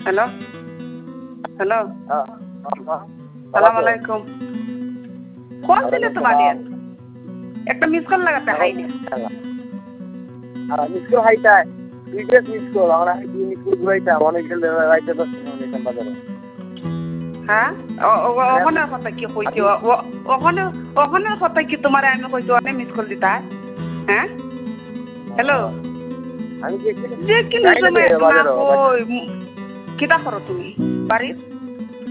hello hello সালাম আলাইকুম phone দিলে তো বাড়ি একটা মিস কল লাগাতে হাই মিস কল হাইটা দুইটা মিস কল আমরা মিস কল ঘুরাইতা অনেক গেলে রাইতে দশ মিনিট বাজারে হ্যাঁ ওখানের কথা কি কইছি ওখানের কথা কি তোমার আমি কইছি অনেক মিস কল দিতা হ্যাঁ হ্যালো আমি যে কি নিজ কিতা করো তুমি বাড়ির